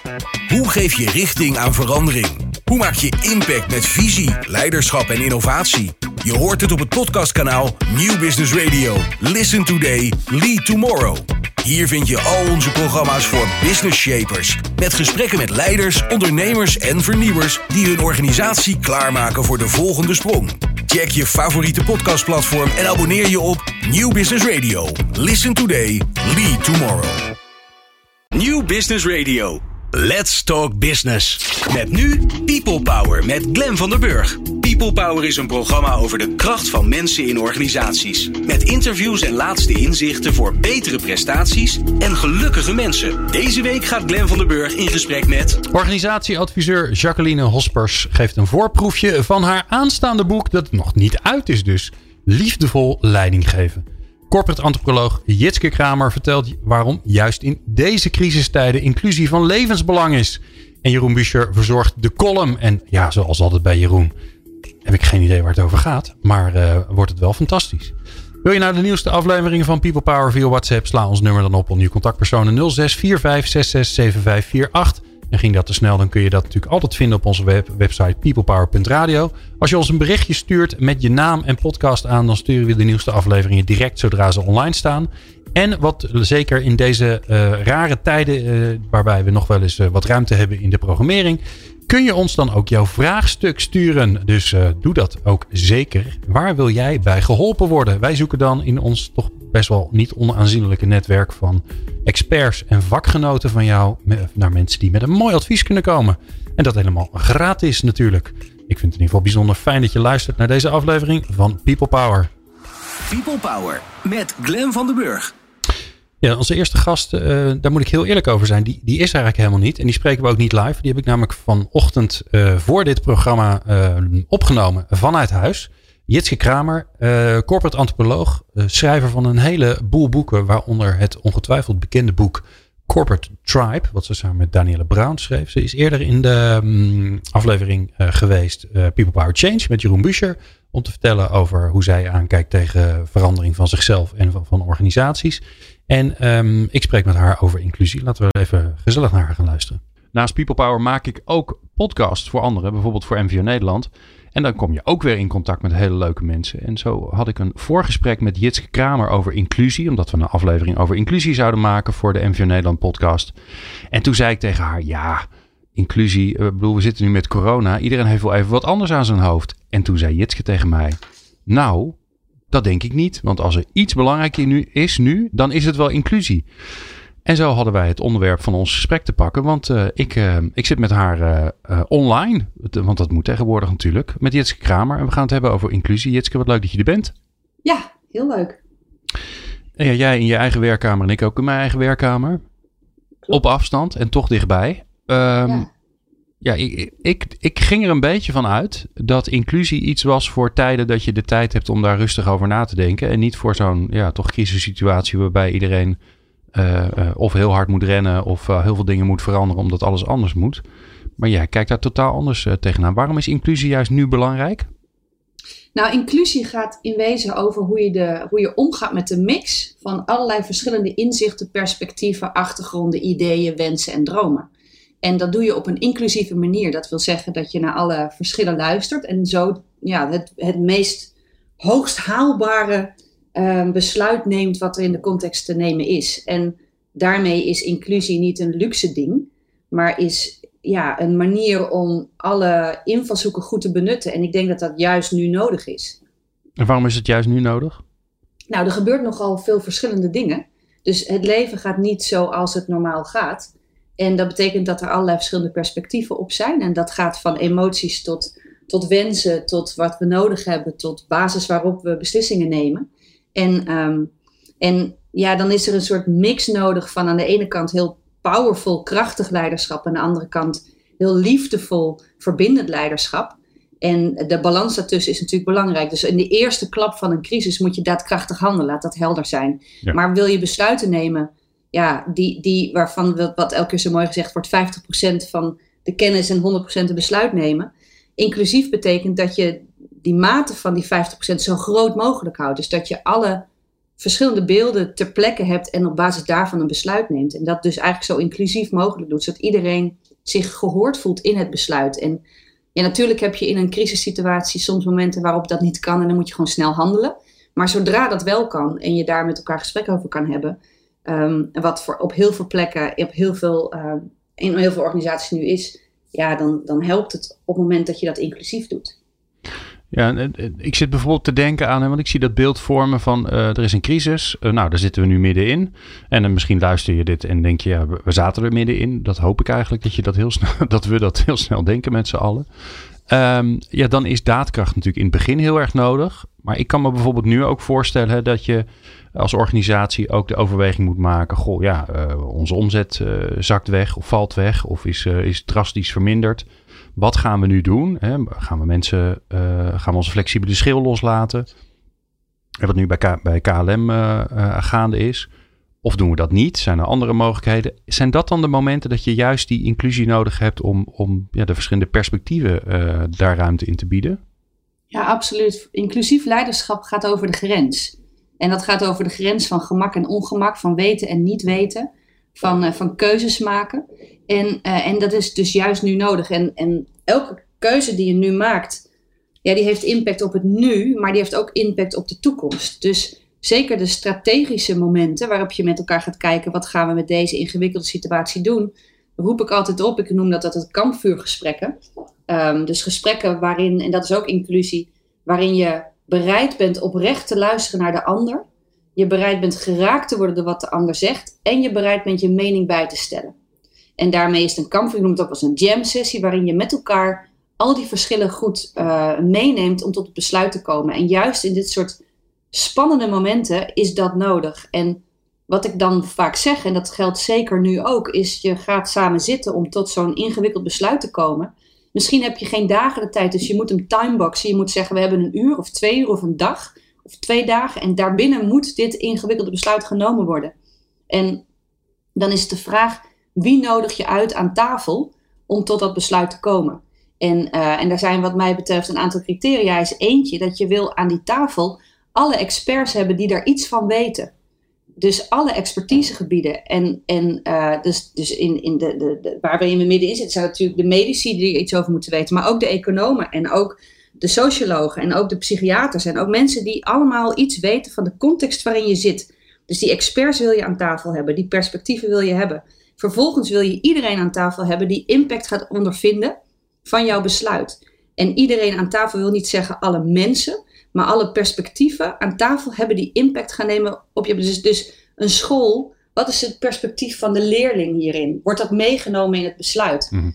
Hoe geef je richting aan verandering? Hoe maak je impact met visie, leiderschap en innovatie? Je hoort het op het podcastkanaal Nieuw Business Radio. Listen today, lead tomorrow. Hier vind je al onze programma's voor business shapers. Met gesprekken met leiders, ondernemers en vernieuwers die hun organisatie klaarmaken voor de volgende sprong. Check je favoriete podcastplatform en abonneer je op Nieuw Business Radio. Listen today, lead tomorrow. Nieuw Business Radio. Let's talk business. Met nu People Power met Glenn van der Burg. People Power is een programma over de kracht van mensen in organisaties. Met interviews en laatste inzichten voor betere prestaties en gelukkige mensen. Deze week gaat Glenn van der Burg in gesprek met organisatieadviseur Jacqueline Hospers geeft een voorproefje van haar aanstaande boek dat nog niet uit is dus. Liefdevol leiding geven. Corporate antropoloog Jitske Kramer vertelt waarom juist in deze crisistijden inclusie van levensbelang is. En Jeroen Buescher verzorgt de column. En ja, zoals altijd bij Jeroen heb ik geen idee waar het over gaat. Maar wordt het wel fantastisch. Wil je nou de nieuwste afleveringen van People Power via WhatsApp? Sla ons nummer dan op onder je contactpersonen 0645667548. En ging dat te snel, dan kun je dat natuurlijk altijd vinden op onze website peoplepower.radio. Als je ons een berichtje stuurt met je naam en podcast aan, dan sturen we de nieuwste afleveringen direct zodra ze online staan. En wat zeker in deze rare tijden, waarbij we nog wel eens wat ruimte hebben in de programmering, kun je ons dan ook jouw vraagstuk sturen. Dus doe dat ook zeker. Waar wil jij bij geholpen worden? Wij zoeken dan in ons toch best wel niet onaanzienlijke netwerk van experts en vakgenoten van jou naar mensen die met een mooi advies kunnen komen. En dat helemaal gratis natuurlijk. Ik vind het in ieder geval bijzonder fijn dat je luistert naar deze aflevering van People Power. People Power met Glenn van der Burg. Ja, onze eerste gast, daar moet ik heel eerlijk over zijn. Die is eigenlijk helemaal niet. En die spreken we ook niet live. Die heb ik namelijk vanochtend voor dit programma opgenomen vanuit huis. Jitske Kramer, corporate antropoloog, schrijver van een heleboel boeken, waaronder het ongetwijfeld bekende boek Corporate Tribe, wat ze samen met Danielle Brown schreef. Ze is eerder in de aflevering geweest People Power Change met Jeroen Buescher, om te vertellen over hoe zij aankijkt tegen verandering van zichzelf en van organisaties. En ik spreek met haar over inclusie. Laten we even gezellig naar haar gaan luisteren. Naast People Power maak ik ook podcasts voor anderen, bijvoorbeeld voor MVO Nederland. En dan kom je ook weer in contact met hele leuke mensen. En zo had ik een voorgesprek met Jitske Kramer over inclusie. Omdat we een aflevering over inclusie zouden maken voor de MVO Nederland podcast. En toen zei ik tegen haar, ja, inclusie, we zitten nu met corona. Iedereen heeft wel even wat anders aan zijn hoofd. En toen zei Jitske tegen mij, nou, dat denk ik niet. Want als er iets belangrijk is nu, dan is het wel inclusie. En zo hadden wij het onderwerp van ons gesprek te pakken. Want ik zit met haar online. Want dat moet tegenwoordig natuurlijk. Met Jitske Kramer. En we gaan het hebben over inclusie. Jitske, wat leuk dat je er bent. Ja, heel leuk. En ja, jij in je eigen werkkamer en ik ook in mijn eigen werkkamer. Klopt. Op afstand en toch dichtbij. Ja, ik ging er een beetje van uit dat inclusie iets was voor tijden dat je de tijd hebt om daar rustig over na te denken. En niet voor zo'n toch crisissituatie waarbij iedereen of heel hard moet rennen of heel veel dingen moet veranderen omdat alles anders moet. Maar jij kijkt daar totaal anders tegenaan. Waarom is inclusie juist nu belangrijk? Nou, inclusie gaat in wezen over hoe je omgaat met de mix van allerlei verschillende inzichten, perspectieven, achtergronden, ideeën, wensen en dromen. En dat doe je op een inclusieve manier. Dat wil zeggen dat je naar alle verschillen luistert en zo het meest hoogst haalbare besluit neemt wat er in de context te nemen is. En daarmee is inclusie niet een luxe ding, maar is een manier om alle invalshoeken goed te benutten. En ik denk dat dat juist nu nodig is. En waarom is het juist nu nodig? Nou, er gebeurt nogal veel verschillende dingen. Dus het leven gaat niet zoals het normaal gaat. En dat betekent dat er allerlei verschillende perspectieven op zijn. En dat gaat van emoties tot wensen, tot wat we nodig hebben, tot basis waarop we beslissingen nemen. En dan is er een soort mix nodig van aan de ene kant heel powerful, krachtig leiderschap. Aan de andere kant heel liefdevol, verbindend leiderschap. En de balans daartussen is natuurlijk belangrijk. Dus in de eerste klap van een crisis moet je daadkrachtig handelen. Laat dat helder zijn. Ja. Maar wil je besluiten nemen, die waarvan wat elke keer zo mooi gezegd wordt, 50% van de kennis en 100% de besluit nemen. Inclusief betekent dat je die mate van die 50% zo groot mogelijk houdt. Dus dat je alle verschillende beelden ter plekke hebt en op basis daarvan een besluit neemt. En dat dus eigenlijk zo inclusief mogelijk doet, zodat iedereen zich gehoord voelt in het besluit. En ja, natuurlijk heb je in een crisissituatie soms momenten waarop dat niet kan en dan moet je gewoon snel handelen. Maar zodra dat wel kan en je daar met elkaar gesprek over kan hebben, wat op heel veel plekken, in heel veel organisaties nu is, ja, dan helpt het op het moment dat je dat inclusief doet. Ja, ik zit bijvoorbeeld te denken aan, want ik zie dat beeld vormen van er is een crisis. Daar zitten we nu middenin. En dan misschien luister je dit en denk je, ja, we zaten er middenin. Dat hoop ik eigenlijk dat we dat heel snel denken met z'n allen. Dan is daadkracht natuurlijk in het begin heel erg nodig. Maar ik kan me bijvoorbeeld nu ook voorstellen dat je als organisatie ook de overweging moet maken. Onze omzet zakt weg of valt weg of is drastisch verminderd. Wat gaan we nu doen? Hè? Gaan we onze flexibele schil loslaten? Wat nu bij KLM gaande is. Of doen we dat niet? Zijn er andere mogelijkheden? Zijn dat dan de momenten dat je juist die inclusie nodig hebt om de verschillende perspectieven daar ruimte in te bieden? Ja, absoluut. Inclusief leiderschap gaat over de grens. En dat gaat over de grens van gemak en ongemak, van weten en niet weten, van keuzes maken. En dat is dus juist nu nodig. En elke keuze die je nu maakt, ja, die heeft impact op het nu, maar die heeft ook impact op de toekomst. Dus zeker de strategische momenten waarop je met elkaar gaat kijken, wat gaan we met deze ingewikkelde situatie doen, roep ik altijd op. Ik noem dat het kampvuurgesprekken. Dus gesprekken waarin, en dat is ook inclusie, waarin je bereid bent oprecht te luisteren naar de ander. Je bereid bent geraakt te worden door wat de ander zegt. En je bereid bent je mening bij te stellen. En daarmee is het een kampvuur, ik noem het ook als een jam sessie, waarin je met elkaar al die verschillen goed meeneemt om tot het besluit te komen. En juist in dit soort spannende momenten is dat nodig. En wat ik dan vaak zeg, en dat geldt zeker nu ook, is je gaat samen zitten om tot zo'n ingewikkeld besluit te komen. Misschien heb je geen dagen de tijd, dus je moet hem timeboxen. Je moet zeggen, we hebben 1 uur of 2 uur of een dag of 2 dagen. En daarbinnen moet dit ingewikkelde besluit genomen worden. En dan is het de vraag, wie nodig je uit aan tafel om tot dat besluit te komen? En daar zijn wat mij betreft een aantal criteria. Is eentje, dat je wil aan die tafel alle experts hebben die daar iets van weten. Dus alle expertisegebieden. Dus in waar we middenin zitten, zijn natuurlijk de medici die er iets over moeten weten. Maar ook de economen en ook de sociologen en ook de psychiaters. En ook mensen die allemaal iets weten van de context waarin je zit. Dus die experts wil je aan tafel hebben. Die perspectieven wil je hebben. Vervolgens wil je iedereen aan tafel hebben die impact gaat ondervinden van jouw besluit. En iedereen aan tafel wil niet zeggen alle mensen, maar alle perspectieven aan tafel hebben die impact gaan nemen op je. Dus een school, wat is het perspectief van de leerling hierin? Wordt dat meegenomen in het besluit? Mm-hmm.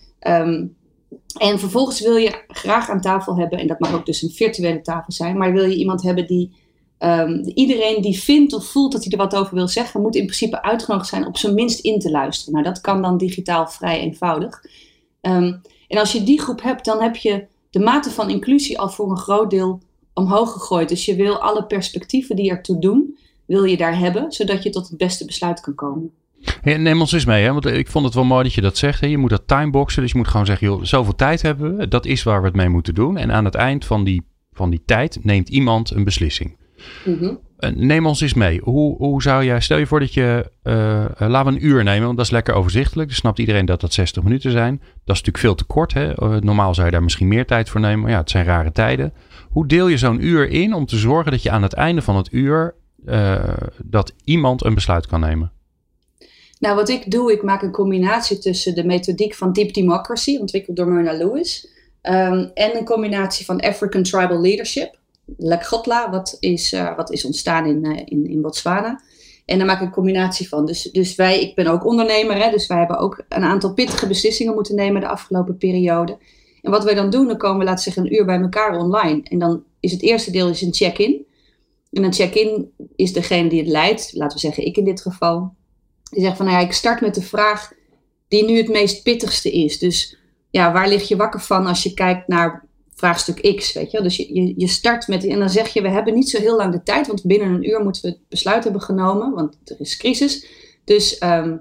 En vervolgens wil je graag aan tafel hebben, en dat mag ook dus een virtuele tafel zijn, maar wil je iemand hebben die iedereen die vindt of voelt dat hij er wat over wil zeggen, moet in principe uitgenodigd zijn op zijn minst in te luisteren. Nou, dat kan dan digitaal vrij eenvoudig. En als je die groep hebt, dan heb je de mate van inclusie al voor een groot deel omhoog gegooid. Dus je wil alle perspectieven die ertoe doen, wil je daar hebben, zodat je tot het beste besluit kan komen. Hey, neem ons eens mee, hè? Want ik vond het wel mooi dat je dat zegt. Hè? Je moet dat timeboxen, dus je moet gewoon zeggen, joh, zoveel tijd hebben we, dat is waar we het mee moeten doen. En aan het eind van die tijd neemt iemand een beslissing. Mm-hmm. Neem ons eens mee. Hoe zou jij, stel je voor dat je, laten we 1 uur nemen, want dat is lekker overzichtelijk. Dan snapt iedereen dat 60 minuten zijn. Dat is natuurlijk veel te kort. Hè? Normaal zou je daar misschien meer tijd voor nemen, maar ja, het zijn rare tijden. Hoe deel je zo'n uur in om te zorgen dat je aan het einde van het uur, dat iemand een besluit kan nemen? Nou, wat ik doe, ik maak een combinatie tussen de methodiek van Deep Democracy, ontwikkeld door Myrna Lewis, en een combinatie van African Tribal Leadership, Lekgotla, wat is ontstaan in Botswana. En daar maak ik een combinatie van. Dus ik ben ook ondernemer, hè, dus wij hebben ook een aantal pittige beslissingen moeten nemen de afgelopen periode. En wat wij dan doen, dan komen we, laten we zeggen, 1 uur bij elkaar online. En dan is het eerste deel een check-in. En een check-in is degene die het leidt, laten we zeggen ik in dit geval. Die zegt van, ik start met de vraag die nu het meest pittigste is. Dus ja, waar lig je wakker van als je kijkt naar vraagstuk X, weet je? Dus je start met, en dan zeg je, we hebben niet zo heel lang de tijd, want binnen 1 uur moeten we het besluit hebben genomen, want er is crisis. Dus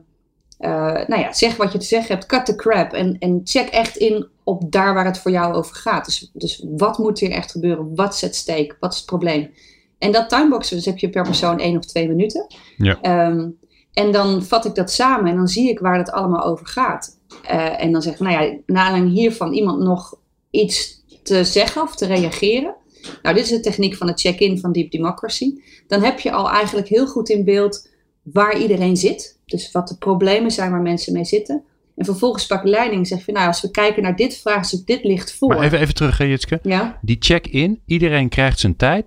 zeg wat je te zeggen hebt, cut the crap en check echt in op daar waar het voor jou over gaat. Dus wat moet hier echt gebeuren? Wat is het stake? Wat is het probleem? En dat timeboxen, dus heb je per persoon 1 of 2 minuten. Ja. En dan vat ik dat samen en dan zie ik waar het allemaal over gaat. En dan zeg ik, naar aanleiding hiervan iemand nog iets te zeggen of te reageren. Nou, dit is de techniek van het check-in van Deep Democracy. Dan heb je al eigenlijk heel goed in beeld waar iedereen zit. Dus wat de problemen zijn waar mensen mee zitten. En vervolgens pak leiding en zeg je, als we kijken naar dit vraagstuk, dit ligt voor. Maar even terug, Jitske. Ja? Die check-in, iedereen krijgt zijn tijd,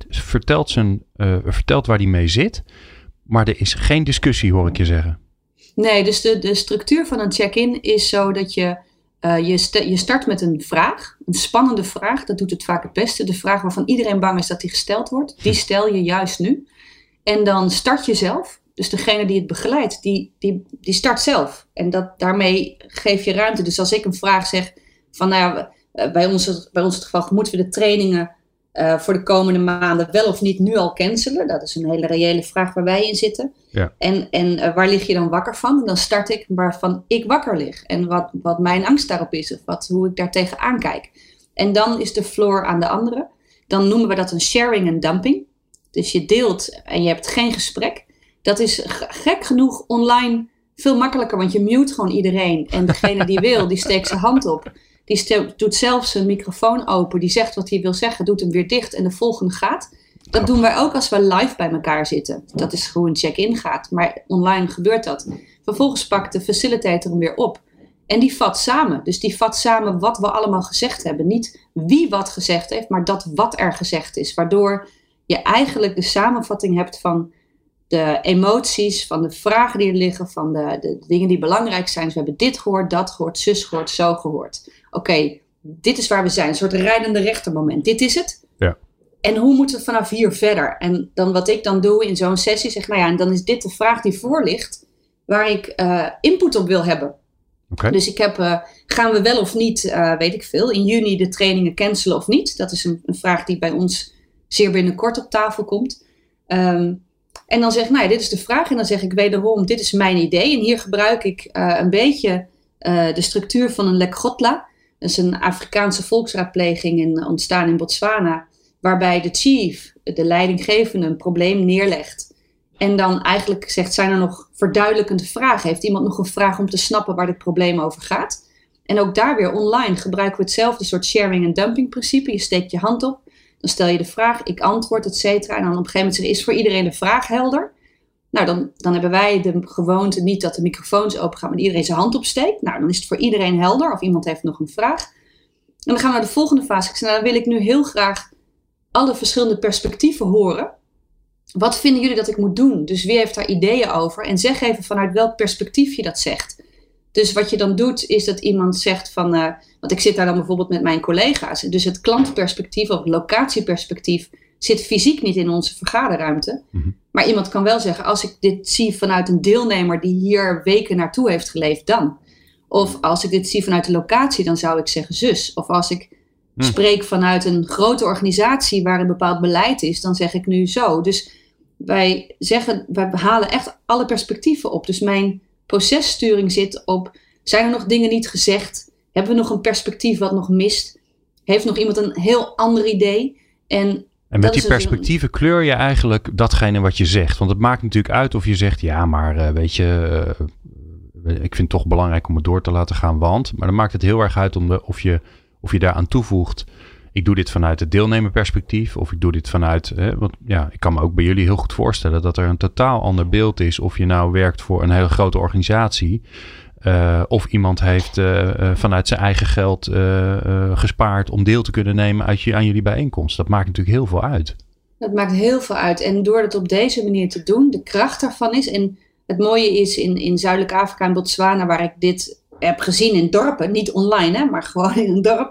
vertelt waar hij mee zit. Maar er is geen discussie, hoor ik je zeggen. Nee, dus de structuur van een check-in is zo dat je start met een vraag. Een spannende vraag, dat doet het vaak het beste. De vraag waarvan iedereen bang is dat die gesteld wordt. Die stel je juist nu. En dan start je zelf. Dus degene die het begeleidt, die start zelf. En daarmee geef je ruimte. Dus als ik een vraag zeg van, bij ons het geval, moeten we de trainingen voor de komende maanden wel of niet nu al cancelen? Dat is een hele reële vraag waar wij in zitten. Ja. En waar lig je dan wakker van? En dan start ik waarvan ik wakker lig. En wat mijn angst daarop is. Of hoe ik daar tegenaan kijk. En dan is de floor aan de andere. Dan noemen we dat een sharing en dumping. Dus je deelt en je hebt geen gesprek. Dat is gek genoeg online veel makkelijker. Want je mute gewoon iedereen. En degene die wil, die steekt zijn hand op. Die doet zelfs zijn microfoon open. Die zegt wat hij wil zeggen. Doet hem weer dicht en de volgende gaat. Dat doen wij ook als we live bij elkaar zitten. Dat is hoe een check-in gaat. Maar online gebeurt dat. Vervolgens pakt de facilitator hem weer op. En die vat samen. Dus die vat samen wat we allemaal gezegd hebben. Niet wie wat gezegd heeft, maar dat wat er gezegd is. Waardoor je eigenlijk de samenvatting hebt van de emoties, van de vragen die er liggen, van de dingen die belangrijk zijn. Dus we hebben dit gehoord, dat gehoord, zus gehoord, zo gehoord. Oké, dit is waar we zijn. Een soort rijdende rechtermoment. Dit is het. Ja. En hoe moeten we vanaf hier verder? En dan wat ik dan doe in zo'n sessie, zeg en dan is dit de vraag die voor ligt, waar ik input op wil hebben. Okay. Dus ik heb, gaan we wel of niet, weet ik veel, in juni de trainingen cancelen of niet? Dat is een vraag die bij ons zeer binnenkort op tafel komt. En dan zeg ik, dit is de vraag. En dan zeg ik wederom, dit is mijn idee. En hier gebruik ik een beetje de structuur van een Lekgotla. Dat is een Afrikaanse volksraadpleging ontstaan in Botswana. Waarbij de chief, de leidinggevende, een probleem neerlegt. En dan eigenlijk zegt, zijn er nog verduidelijkende vragen? Heeft iemand nog een vraag om te snappen waar dit probleem over gaat? En ook daar weer online gebruiken we hetzelfde soort sharing en dumping principe. Je steekt je hand op, dan stel je de vraag, ik antwoord, et cetera. En dan op een gegeven moment is voor iedereen de vraag helder. Nou, dan hebben wij de gewoonte niet dat de microfoons open gaan, maar iedereen zijn hand opsteekt. Nou, dan is het voor iedereen helder of iemand heeft nog een vraag. En dan gaan we naar de volgende fase. Ik zeg, dan wil ik nu heel graag alle verschillende perspectieven horen. Wat vinden jullie dat ik moet doen? Dus wie heeft daar ideeën over? En zeg even vanuit welk perspectief je dat zegt. Dus wat je dan doet, is dat iemand zegt van, want ik zit daar dan bijvoorbeeld met mijn collega's. Dus het klantperspectief of het locatieperspectief zit fysiek niet in onze vergaderruimte. Mm-hmm. Maar iemand kan wel zeggen, als ik dit zie vanuit een deelnemer die hier weken naartoe heeft geleefd, dan. Of als ik dit zie vanuit de locatie, dan zou ik zeggen zus. Of als ik spreek vanuit een grote organisatie waar een bepaald beleid is, dan zeg ik nu zo. Dus wij halen echt alle perspectieven op. Dus mijn processturing zit op, zijn er nog dingen niet gezegd? Hebben we nog een perspectief wat nog mist? Heeft nog iemand een heel ander idee? En met die perspectieven kleur je eigenlijk datgene wat je zegt. Want het maakt natuurlijk uit of je zegt, ja, maar weet je, ik vind het toch belangrijk om het door te laten gaan, want. Maar dan maakt het heel erg uit of je daaraan toevoegt, ik doe dit vanuit het deelnemerperspectief, of ik doe dit vanuit, want ja, ik kan me ook bij jullie heel goed voorstellen dat er een totaal ander beeld is of je nou werkt voor een hele grote organisatie, of iemand heeft vanuit zijn eigen geld gespaard om deel te kunnen nemen aan jullie bijeenkomst. Dat maakt natuurlijk heel veel uit. Dat maakt heel veel uit. En door het op deze manier te doen, de kracht daarvan is, en het mooie is in Zuidelijk Afrika en Botswana, waar ik dit heb gezien in dorpen, niet online, maar gewoon in een dorp.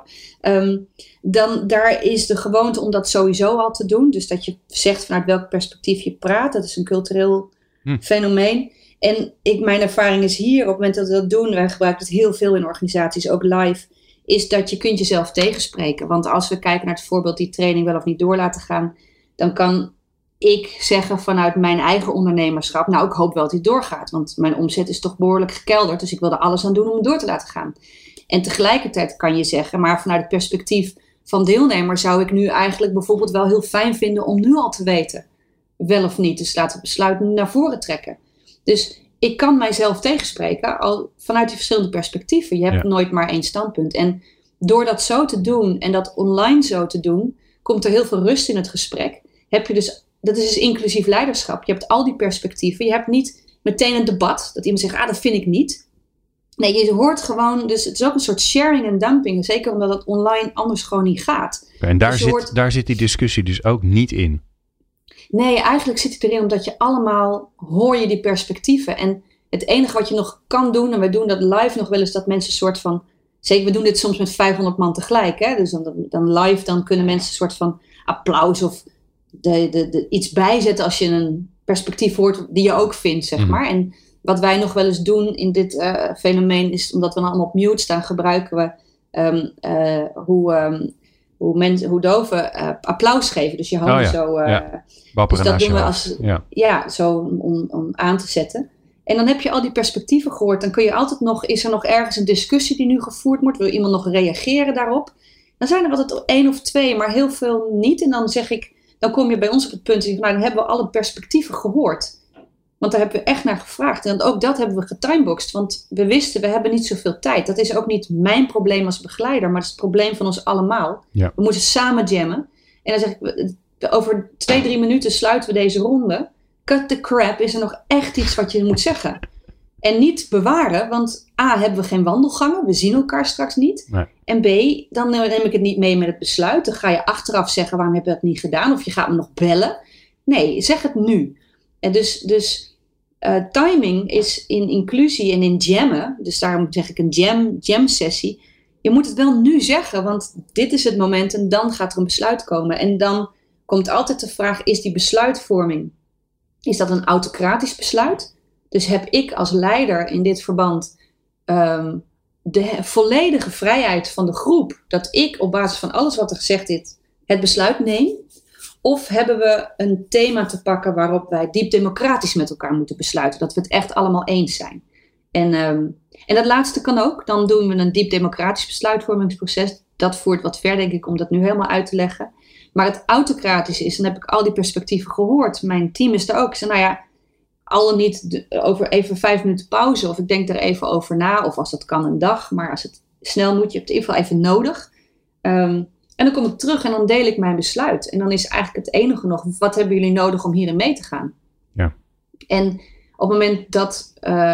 Dan daar is de gewoonte om dat sowieso al te doen. Dus dat je zegt vanuit welk perspectief je praat. Dat is een cultureel fenomeen. En mijn ervaring is hier, op het moment dat we dat doen, wij gebruiken het heel veel in organisaties, ook live, is dat je kunt jezelf tegenspreken. Want als we kijken naar het voorbeeld die training wel of niet door laten gaan, dan kan ik zeggen vanuit mijn eigen ondernemerschap, nou, ik hoop wel dat die doorgaat. Want mijn omzet is toch behoorlijk gekelderd, dus ik wil er alles aan doen om het door te laten gaan. En tegelijkertijd kan je zeggen, maar vanuit het perspectief van deelnemer zou ik nu eigenlijk bijvoorbeeld wel heel fijn vinden om nu al te weten wel of niet. Dus laten we het besluit naar voren trekken. Dus ik kan mijzelf tegenspreken al vanuit die verschillende perspectieven. Je hebt nooit maar één standpunt. En door dat zo te doen en dat online zo te doen, komt er heel veel rust in het gesprek. Dat is dus inclusief leiderschap. Je hebt al die perspectieven. Je hebt niet meteen een debat dat iemand zegt, dat vind ik niet. Nee, je hoort gewoon, dus het is ook een soort sharing en dumping. Zeker omdat het online anders gewoon niet gaat. En daar zit die discussie dus ook niet in. Nee, eigenlijk zit hij erin omdat je allemaal hoor je die perspectieven. En het enige wat je nog kan doen, en wij doen dat live nog wel eens, dat mensen een soort van, zeker we doen dit soms met 500 man tegelijk. Hè? Dus dan live, dan kunnen mensen een soort van applaus of iets bijzetten als je een perspectief hoort die je ook vindt, zeg maar. En wat wij nog wel eens doen in dit fenomeen is, omdat we dan allemaal op mute staan, gebruiken we hoe doven applaus geven. Dus je handen zo. Dus dat doen we als zo om aan te zetten. En dan heb je al die perspectieven gehoord. Dan kun je altijd nog, is er nog ergens een discussie die nu gevoerd wordt? Wil iemand nog reageren daarop? Dan zijn er altijd 1 of 2, maar heel veel niet. En dan zeg ik, dan kom je bij ons op het punt, dan hebben we alle perspectieven gehoord. Want daar hebben we echt naar gevraagd. En ook dat hebben we getimeboxed. Want we wisten, we hebben niet zoveel tijd. Dat is ook niet mijn probleem als begeleider. Maar het is het probleem van ons allemaal. Ja. We moeten samen jammen. En dan zeg ik, over 2-3 minuten sluiten we deze ronde. Cut the crap. Is er nog echt iets wat je moet zeggen? En niet bewaren. Want A, hebben we geen wandelgangen. We zien elkaar straks niet. Nee. En B, dan neem ik het niet mee met het besluit. Dan ga je achteraf zeggen, waarom heb je dat niet gedaan? Of je gaat me nog bellen. Nee, zeg het nu. En dus timing is in inclusie en in jammen, dus daarom zeg ik een jam sessie. Je moet het wel nu zeggen, want dit is het moment en dan gaat er een besluit komen. En dan komt altijd de vraag, is die besluitvorming, is dat een autocratisch besluit? Dus heb ik als leider in dit verband de volledige vrijheid van de groep, dat ik op basis van alles wat er gezegd is, het besluit neem? Of hebben we een thema te pakken waarop wij diep democratisch met elkaar moeten besluiten. Dat we het echt allemaal eens zijn. En dat laatste kan ook. Dan doen we een diep democratisch besluitvormingsproces. Dat voert wat ver, denk ik, om dat nu helemaal uit te leggen. Maar het autocratisch is, dan heb ik al die perspectieven gehoord. Mijn team is er ook. Ik zei, al dan niet over even 5 minuten pauze. Of ik denk er even over na. Of als dat kan een dag. Maar als het snel moet, je hebt het in ieder geval even nodig. En dan kom ik terug en dan deel ik mijn besluit. En dan is eigenlijk het enige nog, wat hebben jullie nodig om hierin mee te gaan? Ja. En op het moment dat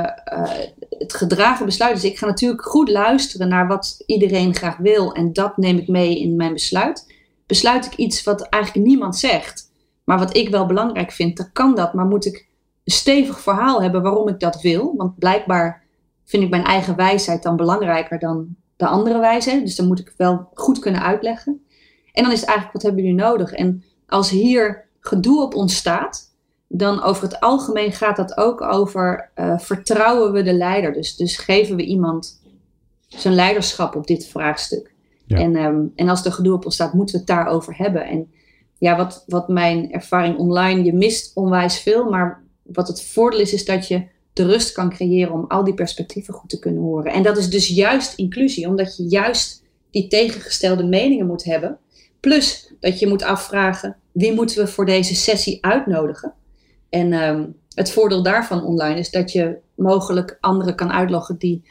het gedragen besluit is, ik ga natuurlijk goed luisteren naar wat iedereen graag wil. En dat neem ik mee in mijn besluit. Besluit ik iets wat eigenlijk niemand zegt, maar wat ik wel belangrijk vind, dan kan dat. Maar moet ik een stevig verhaal hebben waarom ik dat wil? Want blijkbaar vind ik mijn eigen wijsheid dan belangrijker dan de andere wijze. Dus dan moet ik wel goed kunnen uitleggen. En dan is het eigenlijk, wat hebben jullie nodig? En als hier gedoe op ontstaat, dan over het algemeen gaat dat ook over vertrouwen we de leider. Dus geven we iemand zijn leiderschap op dit vraagstuk. Ja. En als er gedoe op ontstaat, moeten we het daarover hebben. En ja, wat mijn ervaring online, je mist onwijs veel, maar wat het voordeel is dat je de rust kan creëren om al die perspectieven goed te kunnen horen. En dat is dus juist inclusie, omdat je juist die tegengestelde meningen moet hebben. Plus dat je moet afvragen, wie moeten we voor deze sessie uitnodigen? En het voordeel daarvan online is dat je mogelijk anderen kan uitnodigen die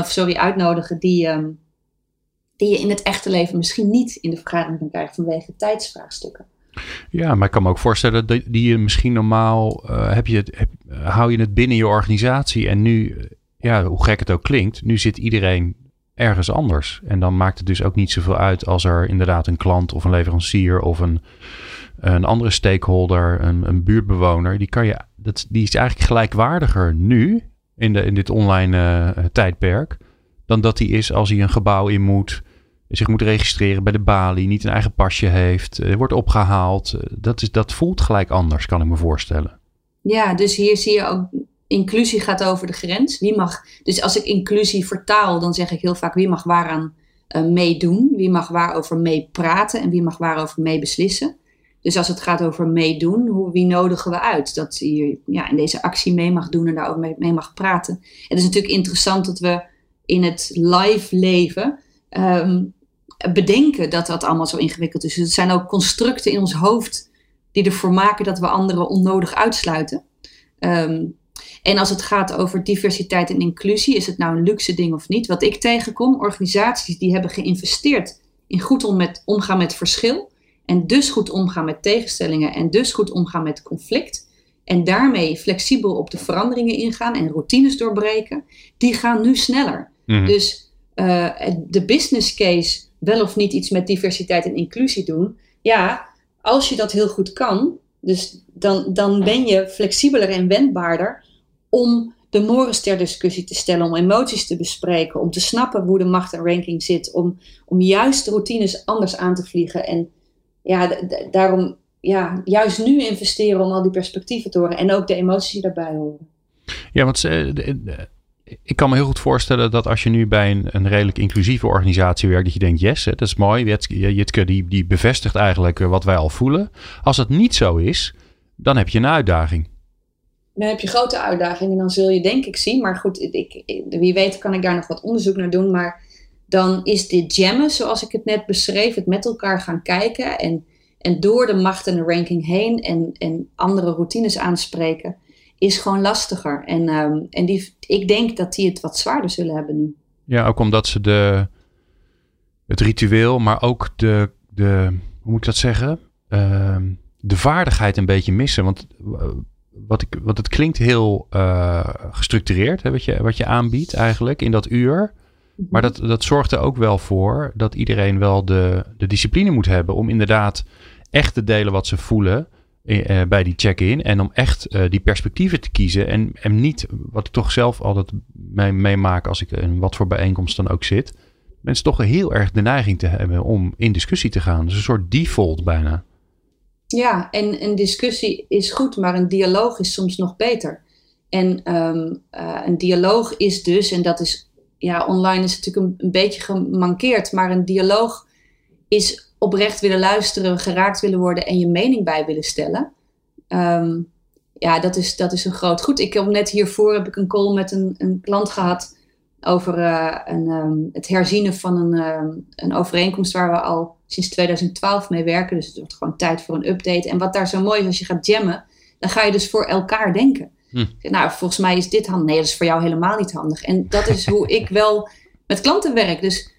je in het echte leven misschien niet in de vergadering kan krijgen vanwege tijdsvraagstukken. Ja, maar ik kan me ook voorstellen dat die je misschien normaal hou je het binnen je organisatie. En nu, hoe gek het ook klinkt, nu zit iedereen ergens anders. En dan maakt het dus ook niet zoveel uit als er inderdaad een klant of een leverancier of een andere stakeholder, een buurtbewoner, die is eigenlijk gelijkwaardiger nu in dit online tijdperk dan dat die is als hij een gebouw in moet, zich moet registreren bij de balie, niet een eigen pasje heeft, wordt opgehaald. Dat voelt gelijk anders, kan ik me voorstellen. Ja, dus hier zie je ook, inclusie gaat over de grens. Dus als ik inclusie vertaal, dan zeg ik heel vaak, wie mag waaraan meedoen? Wie mag waarover meepraten en wie mag waarover meebeslissen? Dus als het gaat over meedoen, wie nodigen we uit? Dat je in deze actie mee mag doen en daar ook mee mag praten. En het is natuurlijk interessant dat we in het live leven bedenken dat allemaal zo ingewikkeld is. Dus het zijn ook constructen in ons hoofd die ervoor maken dat we anderen onnodig uitsluiten. En als het gaat over diversiteit en inclusie, is het nou een luxe ding of niet? Wat ik tegenkom, organisaties die hebben geïnvesteerd in goed omgaan met verschil. En dus goed omgaan met tegenstellingen en dus goed omgaan met conflict. En daarmee flexibel op de veranderingen ingaan en routines doorbreken. Die gaan nu sneller. Mm-hmm. Dus de business case, wel of niet iets met diversiteit en inclusie doen. Ja, als je dat heel goed kan, dus dan ben je flexibeler en wendbaarder om de mores ter discussie te stellen, om emoties te bespreken, om te snappen hoe de macht en ranking zit, om juist de routines anders aan te vliegen. En daarom juist nu investeren om al die perspectieven te horen en ook de emoties die daarbij horen. Ja, want ik kan me heel goed voorstellen dat als je nu bij een redelijk inclusieve organisatie werkt, dat je denkt, yes, dat is mooi. Jitske die bevestigt eigenlijk wat wij al voelen. Als het niet zo is, dan heb je een uitdaging. Dan heb je grote uitdagingen en dan zul je denk ik zien. Maar goed, wie weet kan ik daar nog wat onderzoek naar doen. Maar dan is dit jammen, zoals ik het net beschreef, het met elkaar gaan kijken en door de macht en de ranking heen en andere routines aanspreken, is gewoon lastiger. En ik denk dat die het wat zwaarder zullen hebben nu. Ja, ook omdat ze het ritueel, maar ook de hoe moet ik dat zeggen? De vaardigheid een beetje missen. Want wat het klinkt heel gestructureerd, hè, wat je aanbiedt eigenlijk in dat uur. Maar dat zorgt er ook wel voor dat iedereen wel de discipline moet hebben om inderdaad echt te delen wat ze voelen bij die check-in. En om echt die perspectieven te kiezen. En niet, wat ik toch zelf altijd meemaak als ik in wat voor bijeenkomst dan ook zit. Mensen toch heel erg de neiging te hebben om in discussie te gaan. Dus een soort default bijna. Ja, en een discussie is goed, maar een dialoog is soms nog beter. En een dialoog is dus, en dat is, online is het natuurlijk een beetje gemankeerd, maar een dialoog is oprecht willen luisteren, geraakt willen worden en je mening bij willen stellen. Dat is een groot goed. Ik heb net hiervoor een call met een klant gehad over het herzien van een overeenkomst waar we al sinds 2012 mee werken. Dus het wordt gewoon tijd voor een update. En wat daar zo mooi is, als je gaat jammen, dan ga je dus voor elkaar denken. Nou, volgens mij is dit handig. Nee, dat is voor jou helemaal niet handig. En dat is hoe ik wel met klanten werk. Dus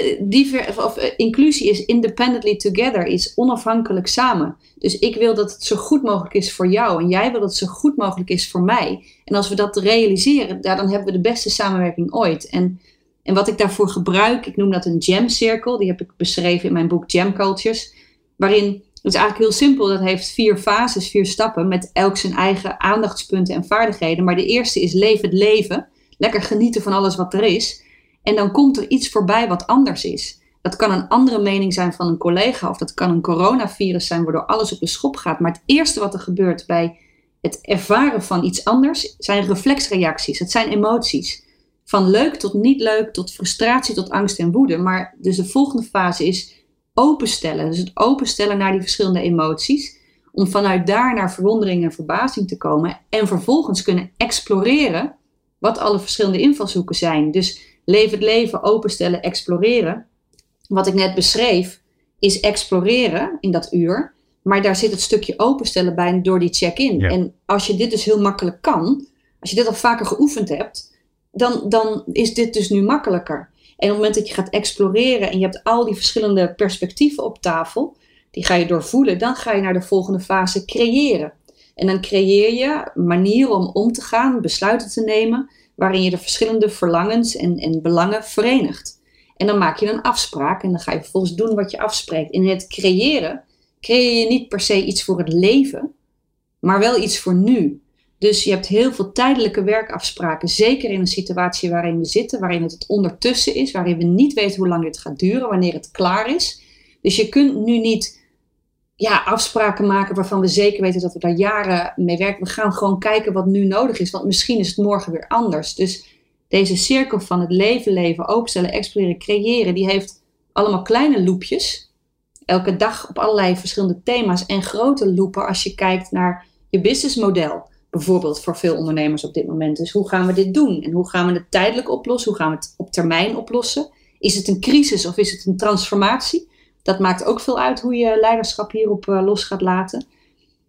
inclusie is independently together, is onafhankelijk samen. Dus ik wil dat het zo goed mogelijk is voor jou en jij wil dat het zo goed mogelijk is voor mij. En als we dat realiseren, dan hebben we de beste samenwerking ooit. En wat ik daarvoor gebruik, ik noem dat een jam circle, die heb ik beschreven in mijn boek Jam Cultures, waarin, het is eigenlijk heel simpel, dat heeft 4 fases, 4 stappen, met elk zijn eigen aandachtspunten en vaardigheden. Maar de eerste is leef het leven, lekker genieten van alles wat er is. En dan komt er iets voorbij wat anders is. Dat kan een andere mening zijn van een collega, of dat kan een coronavirus zijn waardoor alles op de schop gaat. Maar het eerste wat er gebeurt bij het ervaren van iets anders zijn reflexreacties. Het zijn emoties. Van leuk tot niet leuk, tot frustratie, tot angst en woede. Maar dus de volgende fase is openstellen. Dus het openstellen naar die verschillende emoties. Om vanuit daar naar verwondering en verbazing te komen. En vervolgens kunnen exploreren wat alle verschillende invalshoeken zijn. Dus leef het leven, openstellen, exploreren. Wat ik net beschreef is exploreren in dat uur. Maar daar zit het stukje openstellen bij door die check-in. Ja. En als je dit dus heel makkelijk kan, als je dit al vaker geoefend hebt, dan is dit dus nu makkelijker. En op het moment dat je gaat exploreren en je hebt al die verschillende perspectieven op tafel, die ga je doorvoelen, dan ga je naar de volgende fase creëren. En dan creëer je manieren om te gaan, besluiten te nemen, waarin je de verschillende verlangens en belangen verenigt. En dan maak je een afspraak en dan ga je vervolgens doen wat je afspreekt. In het creëren creëer je niet per se iets voor het leven, maar wel iets voor nu. Dus je hebt heel veel tijdelijke werkafspraken, zeker in een situatie waarin we zitten, waarin het ondertussen is, waarin we niet weten hoe lang dit gaat duren, wanneer het klaar is. Dus je kunt nu niet afspraken maken waarvan we zeker weten dat we daar jaren mee werken. We gaan gewoon kijken wat nu nodig is, want misschien is het morgen weer anders. Dus deze cirkel van het leven, openstellen, exploreren, creëren, die heeft allemaal kleine loopjes. Elke dag op allerlei verschillende thema's en grote loopen als je kijkt naar je businessmodel. Bijvoorbeeld voor veel ondernemers op dit moment. Dus hoe gaan we dit doen? En hoe gaan we het tijdelijk oplossen? Hoe gaan we het op termijn oplossen? Is het een crisis of is het een transformatie? Dat maakt ook veel uit hoe je leiderschap hierop los gaat laten.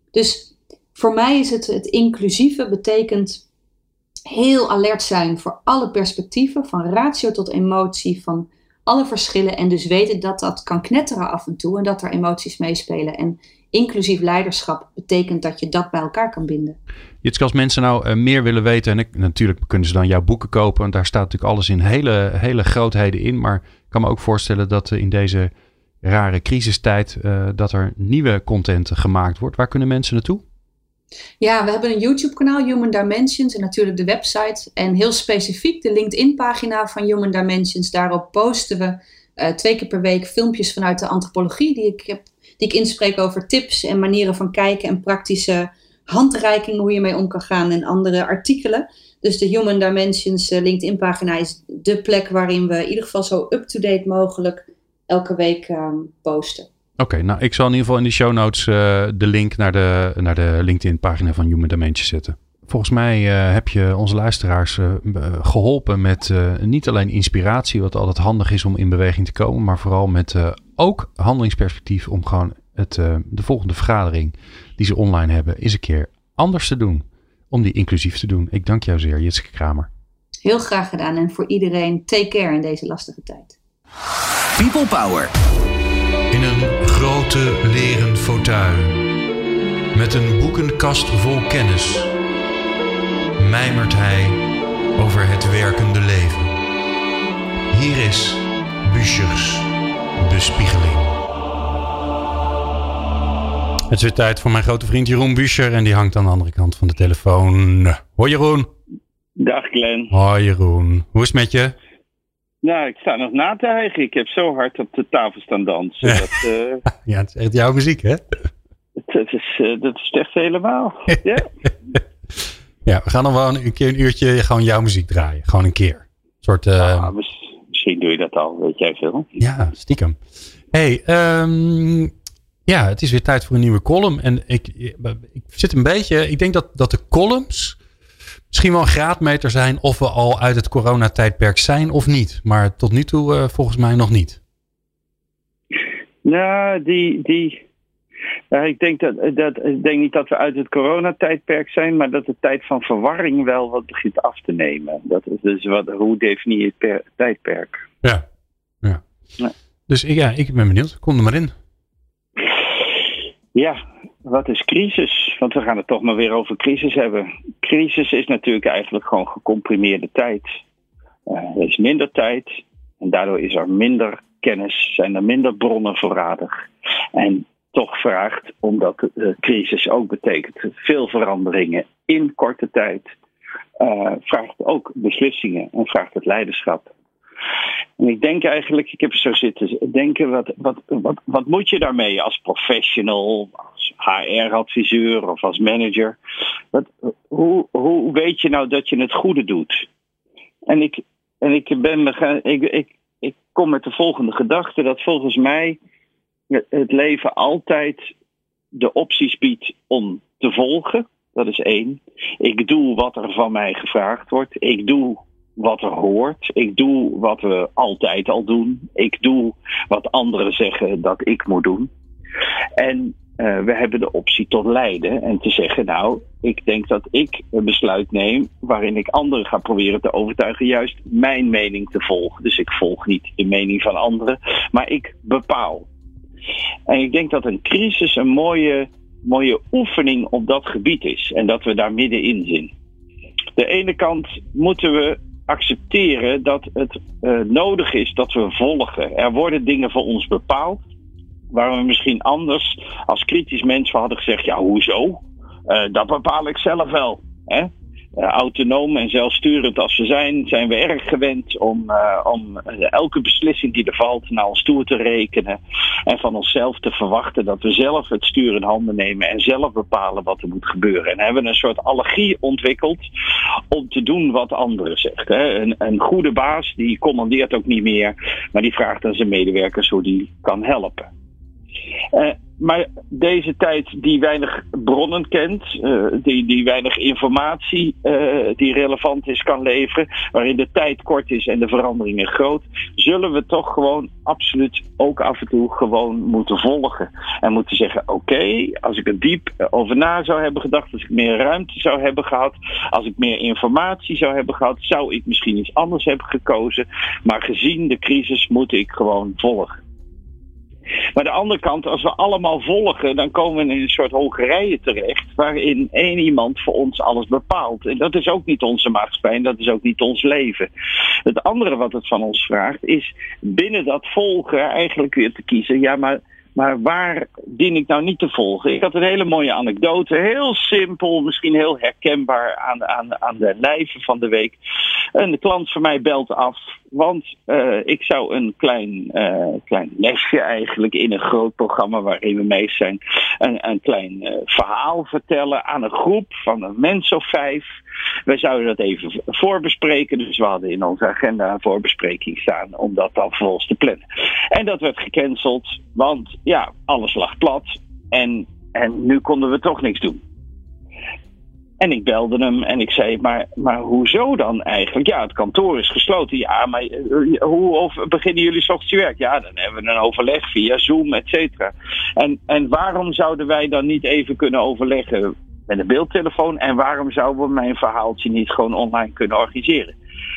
Dus voor mij is het inclusieve betekent heel alert zijn voor alle perspectieven, van ratio tot emotie, van alle verschillen. En dus weten dat dat kan knetteren af en toe en dat er emoties meespelen. En inclusief leiderschap betekent dat je dat bij elkaar kan binden. Jitske, als mensen nou meer willen weten, en natuurlijk kunnen ze dan jouw boeken kopen, want daar staat natuurlijk alles in hele grootheden in. Maar ik kan me ook voorstellen dat in deze rare crisistijd dat er nieuwe content gemaakt wordt. Waar kunnen mensen naartoe? Ja, we hebben een YouTube-kanaal, Human Dimensions, en natuurlijk de website. En heel specifiek de LinkedIn-pagina van Human Dimensions. Daarop posten we 2 keer per week filmpjes vanuit de antropologie die ik inspreek over tips en manieren van kijken en praktische handreikingen hoe je mee om kan gaan en andere artikelen. Dus de Human Dimensions LinkedIn-pagina is de plek waarin we in ieder geval zo up-to-date mogelijk elke week posten. Oké, nou ik zal in ieder geval in de show notes de link naar de LinkedIn-pagina van Human Dimensions zetten. Volgens mij heb je onze luisteraars geholpen met niet alleen inspiratie, wat altijd handig is om in beweging te komen, maar vooral met ook handelingsperspectief om gewoon de volgende vergadering die ze online hebben eens een keer anders te doen. Om die inclusief te doen. Ik dank jou zeer, Jitske Kramer. Heel graag gedaan en voor iedereen take care in deze lastige tijd. People Power. In een grote leren fauteuil, met een boekenkast vol kennis, mijmert hij over het werkende leven. Hier is Buschers bespiegeling. Het is weer tijd voor mijn grote vriend Jeroen Buescher en die hangt aan de andere kant van de telefoon. Hoi Jeroen. Dag Glenn. Hoi Jeroen. Hoe is het met je? Nou, ik sta nog na te hijgen. Ik heb zo hard op de tafel staan dansen. Ja, het is echt jouw muziek, hè? Dat is echt helemaal. Ja. Ja, we gaan nog wel een uurtje gewoon jouw muziek draaien. Gewoon een keer. Een soort, misschien doe je dat al, weet jij veel. Ja, stiekem. Hey, ja, het is weer tijd voor een nieuwe column. En ik zit een beetje... Ik denk dat de columns misschien wel een graadmeter zijn of we al uit het coronatijdperk zijn of niet. Maar tot nu toe volgens mij nog niet. Nou, ik denk niet dat we uit het coronatijdperk zijn, maar dat de tijd van verwarring wel wat begint af te nemen. Dat is dus hoe definieer je het tijdperk? Ja. Dus ik ben benieuwd. Kom er maar in. Ja, wat is crisis? Want we gaan het toch maar weer over crisis hebben. Crisis is natuurlijk eigenlijk gewoon gecomprimeerde tijd. Er is minder tijd en daardoor is er minder kennis, zijn er minder bronnen voorradig. En toch vraagt, omdat de crisis ook betekent veel veranderingen in korte tijd, vraagt ook beslissingen en vraagt het leiderschap. En ik denk eigenlijk, ik heb zo zitten denken, wat moet je daarmee als professional, als HR-adviseur of als manager? Hoe weet je nou dat je het goede doet? En ik kom met de volgende gedachte, dat volgens mij het leven altijd de opties biedt om te volgen. Dat is 1. Ik doe wat er van mij gevraagd wordt. Ik doe wat er hoort. Ik doe wat we altijd al doen. Ik doe wat anderen zeggen dat ik moet doen. En we hebben de optie tot leiden en te zeggen, nou, ik denk dat ik een besluit neem waarin ik anderen ga proberen te overtuigen juist mijn mening te volgen. Dus ik volg niet de mening van anderen, maar ik bepaal. En ik denk dat een crisis een mooie oefening op dat gebied is en dat we daar middenin zijn. De ene kant moeten we accepteren dat het nodig is dat we volgen. Er worden dingen voor ons bepaald waar we misschien anders als kritisch mens van hadden gezegd, ja, hoezo? Dat bepaal ik zelf wel. Hè? Autonoom en zelfsturend als we zijn we erg gewend om elke beslissing die er valt naar ons toe te rekenen en van onszelf te verwachten dat we zelf het stuur in handen nemen en zelf bepalen wat er moet gebeuren. En hebben een soort allergie ontwikkeld om te doen wat anderen zeggen. Hè? Een goede baas die commandeert ook niet meer, maar die vraagt aan zijn medewerkers hoe die kan helpen. Maar deze tijd die weinig bronnen kent, die weinig informatie die relevant is kan leveren, waarin de tijd kort is en de veranderingen groot, zullen we toch gewoon absoluut ook af en toe gewoon moeten volgen. En moeten zeggen, oké, als ik er diep over na zou hebben gedacht, als ik meer ruimte zou hebben gehad, als ik meer informatie zou hebben gehad, zou ik misschien iets anders hebben gekozen. Maar gezien de crisis moet ik gewoon volgen. Maar de andere kant, als we allemaal volgen, dan komen we in een soort Hongarije terecht, waarin één iemand voor ons alles bepaalt. En dat is ook niet onze maatschappij en dat is ook niet ons leven. Het andere wat het van ons vraagt, is binnen dat volgen eigenlijk weer te kiezen. Ja, maar waar dien ik nou niet te volgen? Ik had een hele mooie anekdote, heel simpel, misschien heel herkenbaar aan de lijve van de week. Een klant van mij belt af, want ik zou een klein lesje eigenlijk in een groot programma waarin we mee zijn, een klein verhaal vertellen aan een groep van een mens of 5. Wij zouden dat even voorbespreken, dus we hadden in onze agenda een voorbespreking staan om dat dan vervolgens te plannen. En dat werd gecanceld, want ja, alles lag plat en nu konden we toch niks doen. En ik belde hem en ik zei, maar hoezo dan eigenlijk? Ja, het kantoor is gesloten. Ja, maar hoe beginnen jullie 's ochtends je werk? Ja, dan hebben we een overleg via Zoom, et cetera. En waarom zouden wij dan niet even kunnen overleggen met een beeldtelefoon? En waarom zouden we mijn verhaaltje niet gewoon online kunnen organiseren?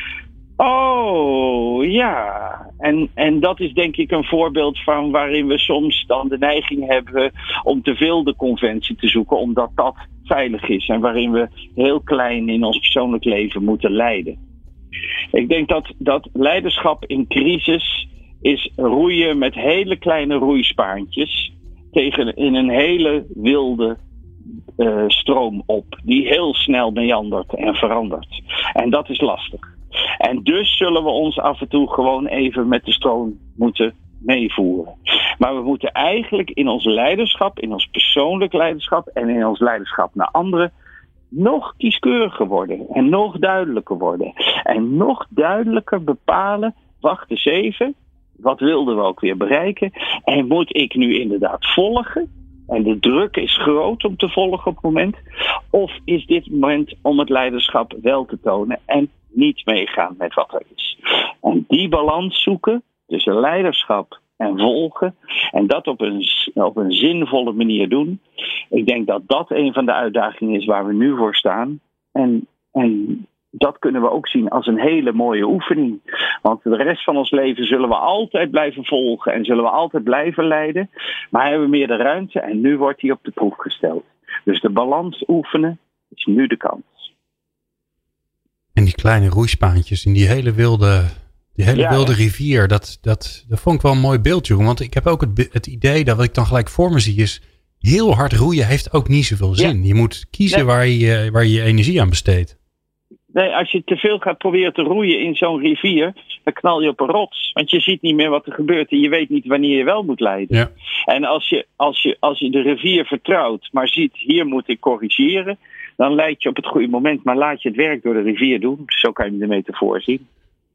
Oh, ja. En dat is denk ik een voorbeeld van waarin we soms dan de neiging hebben om te veel de conventie te zoeken, omdat dat veilig is en waarin we heel klein in ons persoonlijk leven moeten leiden. Ik denk dat leiderschap in crisis is roeien met hele kleine roeispaantjes in een hele wilde stroom op, die heel snel meandert en verandert. En dat is lastig. En dus zullen we ons af en toe gewoon even met de stroom moeten meevoeren. Maar we moeten eigenlijk in ons leiderschap, in ons persoonlijk leiderschap en in ons leiderschap naar anderen nog kieskeuriger worden en nog duidelijker worden. En nog duidelijker bepalen, wacht eens even, wat wilden we ook weer bereiken? En moet ik nu inderdaad volgen? En de druk is groot om te volgen op het moment. Of is dit moment om het leiderschap wel te tonen en niet meegaan met wat er is? En die balans zoeken tussen leiderschap en volgen. En dat op een zinvolle manier doen. Ik denk dat dat een van de uitdagingen is waar we nu voor staan. En dat kunnen we ook zien als een hele mooie oefening. Want de rest van ons leven zullen we altijd blijven volgen en zullen we altijd blijven leiden. Maar hebben we meer de ruimte en nu wordt die op de proef gesteld. Dus de balans oefenen is nu de kans. En die kleine roeispaantjes in die hele wilde rivier, dat vond ik wel een mooi beeld, Jeroen. Want ik heb ook het idee dat wat ik dan gelijk voor me zie is, heel hard roeien heeft ook niet zoveel zin. Ja. Je moet kiezen waar je energie aan besteedt. Nee, als je te veel gaat proberen te roeien in zo'n rivier, dan knal je op een rots. Want je ziet niet meer wat er gebeurt en je weet niet wanneer je wel moet leiden. Ja. En als je de rivier vertrouwt, maar ziet, hier moet ik corrigeren, dan leid je op het goede moment, maar laat je het werk door de rivier doen. Zo kan je de metafoor zien.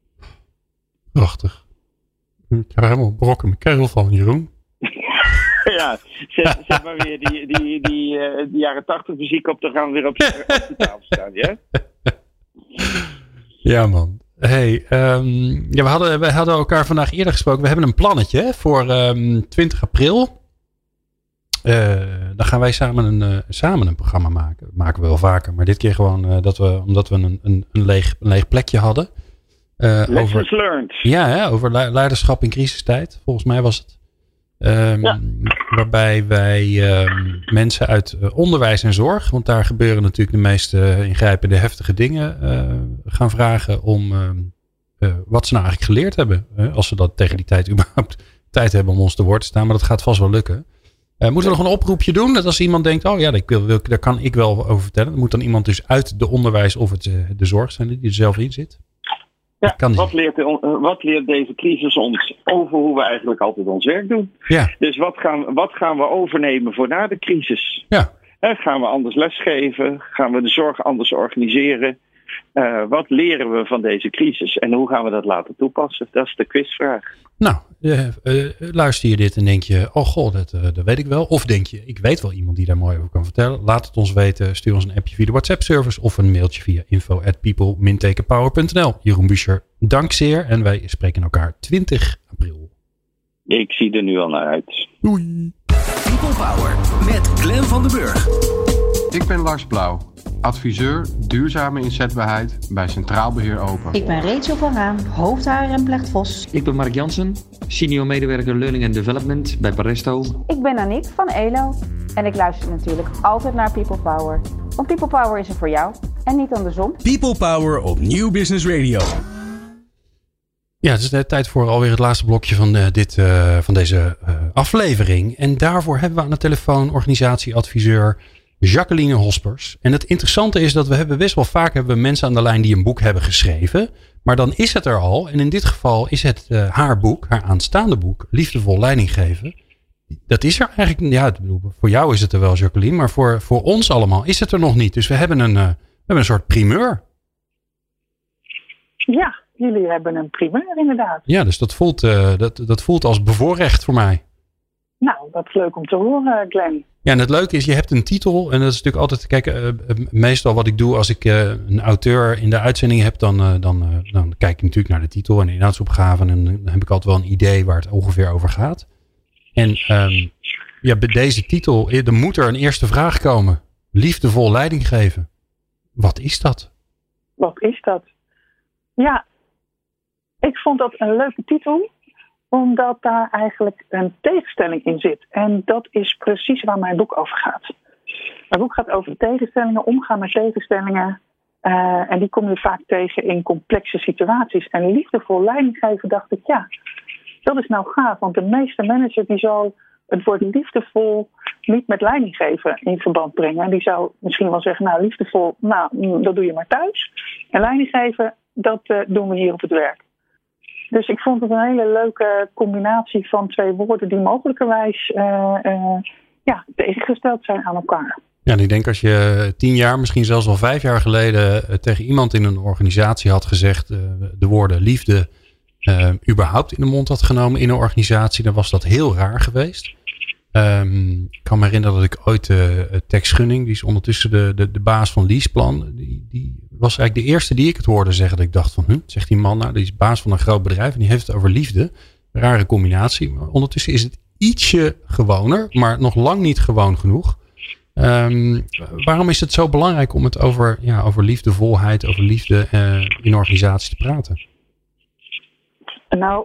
Prachtig. Ik ga helemaal brokken mijn kerel van, Jeroen. Ja, zet maar weer die jaren 80 muziek op, dan gaan we weer op de tafel staan, ja? Ja, man. Hey, we hadden elkaar vandaag eerder gesproken. We hebben een plannetje voor 20 april. Dan gaan wij samen een programma maken. Dat maken we wel vaker, maar dit keer gewoon omdat we een leeg plekje hadden. Lessons learned. Ja, over leiderschap in crisistijd. Volgens mij was het. Waarbij wij mensen uit onderwijs en zorg, want daar gebeuren natuurlijk de meest ingrijpende, heftige dingen, gaan vragen om wat ze nou eigenlijk geleerd hebben. Als ze dat tegen die tijd überhaupt tijd hebben om ons te woord te staan. Maar dat gaat vast wel lukken. Moeten we nog een oproepje doen? Dat als iemand denkt, oh ja, daar kan ik wel over vertellen. Dan moet dan iemand dus uit de onderwijs of de zorg zijn die er zelf in zit. Ja, wat leert deze crisis ons over hoe we eigenlijk altijd ons werk doen? Ja. Dus wat gaan we overnemen voor na de crisis? Ja. Gaan we anders lesgeven? Gaan we de zorg anders organiseren? Wat leren we van deze crisis? En hoe gaan we dat laten toepassen? Dat is de quizvraag. Nou, luister je dit en denk je, oh god, dat weet ik wel. Of denk je, ik weet wel iemand die daar mooi over kan vertellen. Laat het ons weten. Stuur ons een appje via de WhatsApp service of een mailtje via info@people-power.nl. Jeroen Buescher, dank zeer. En wij spreken elkaar 20 april. Ik zie er nu al naar uit. Doei. People Power met Glenn van den Burg. Ik ben Lars Blauw, adviseur duurzame inzetbaarheid bij Centraal Beheer Open. Ik ben Rachel van Raam, hoofdhaar en Plecht Vos. Ik ben Mark Jansen, senior medewerker Learning and Development bij Paresto. Ik ben Aniek van ELO en ik luister natuurlijk altijd naar People Power. Want People Power is er voor jou en niet andersom. People Power op Nieuw Business Radio. Ja, het is de tijd voor alweer het laatste blokje van deze aflevering. En daarvoor hebben we aan de telefoon organisatieadviseur Jacqueline Hospers. En het interessante is dat we best wel vaak mensen aan de lijn die een boek hebben geschreven. Maar dan is het er al. En in dit geval is het haar boek, haar aanstaande boek, Liefdevol Leiding Geven. Dat is er eigenlijk, ja, voor jou is het er wel, Jacqueline. Maar voor ons allemaal is het er nog niet. Dus we hebben een soort primeur. Ja, jullie hebben een primeur inderdaad. Ja, dus dat voelt als bevoorrecht voor mij. Nou, dat is leuk om te horen, Glenn. Ja, en het leuke is, je hebt een titel. En dat is natuurlijk altijd, kijk, meestal wat ik doe als ik een auteur in de uitzending heb, dan kijk ik natuurlijk naar de titel en de inhoudsopgave. En dan heb ik altijd wel een idee waar het ongeveer over gaat. En bij deze titel, er moet er een eerste vraag komen. Liefdevol leiding geven. Wat is dat? Wat is dat? Ja, ik vond dat een leuke titel, omdat daar eigenlijk een tegenstelling in zit. En dat is precies waar mijn boek over gaat. Mijn boek gaat over tegenstellingen, omgaan met tegenstellingen. En die kom je vaak tegen in complexe situaties. En liefdevol leiding geven, dacht ik, ja, dat is nou gaaf. Want de meeste managers die zal het woord liefdevol niet met leiding geven in verband brengen. En die zou misschien wel zeggen, nou liefdevol, dat doe je maar thuis. En leiding geven, dat doen we hier op het werk. Dus ik vond het een hele leuke combinatie van twee woorden die mogelijkerwijs tegengesteld zijn aan elkaar. Ja, en ik denk als je 10 jaar, misschien zelfs al 5 jaar geleden tegen iemand in een organisatie had gezegd de woorden liefde überhaupt in de mond had genomen in een organisatie, dan was dat heel raar geweest. Ik kan me herinneren dat ik ooit Tex Gunning, die is ondertussen de baas van Leaseplan, die was eigenlijk de eerste die ik het hoorde zeggen. Dat ik dacht van, zegt die man nou, die is baas van een groot bedrijf en die heeft het over liefde. Rare combinatie. Maar ondertussen is het ietsje gewoner, maar nog lang niet gewoon genoeg. Waarom is het zo belangrijk om het over liefdevolheid, over liefde in organisaties te praten? Nou,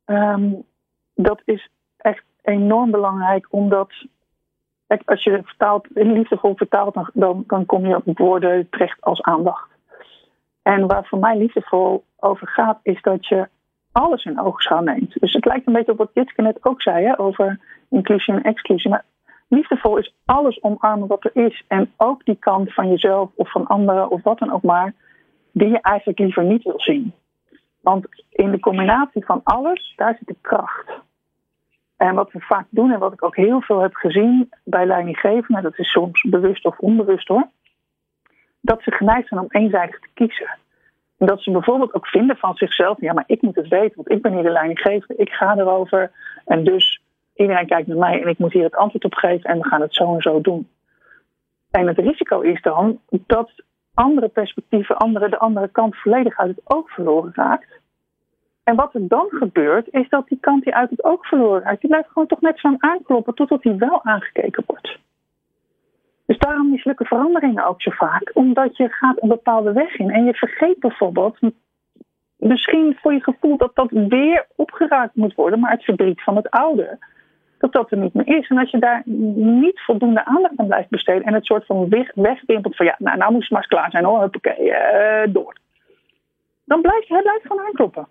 dat is echt enorm belangrijk, omdat als je liefdevol vertaalt, dan kom je op woorden terecht als aandacht. En waar voor mij liefdevol over gaat, is dat je alles in oogschouw neemt. Dus het lijkt een beetje op wat Jitske net ook zei, hè, over inclusie en exclusie. Maar liefdevol is alles omarmen wat er is. En ook die kant van jezelf of van anderen of wat dan ook maar, die je eigenlijk liever niet wil zien. Want in de combinatie van alles, daar zit de kracht. En wat we vaak doen en wat ik ook heel veel heb gezien bij leidinggevenden, dat is soms bewust of onbewust hoor, dat ze geneigd zijn om eenzijdig te kiezen. En dat ze bijvoorbeeld ook vinden van zichzelf, ja maar ik moet het weten, want ik ben hier de leidinggevende, ik ga erover en dus iedereen kijkt naar mij en ik moet hier het antwoord op geven en we gaan het zo en zo doen. En het risico is dan dat andere perspectieven, de andere kant volledig uit het oog verloren raakt. En wat er dan gebeurt, is dat die kant die uit het oog verloren raakt, die blijft gewoon toch net zo aankloppen totdat die wel aangekeken wordt. Dus daarom mislukken veranderingen ook zo vaak. Omdat je gaat een bepaalde weg in. En je vergeet bijvoorbeeld, misschien voor je gevoel dat dat weer opgeraakt moet worden, maar het verdriet van het oude, dat er niet meer is. En als je daar niet voldoende aandacht aan blijft besteden en het soort van wegwimpelt van nou moet het maar eens klaar zijn hoor, huppakee, door. Dan blijft hij gewoon aankloppen.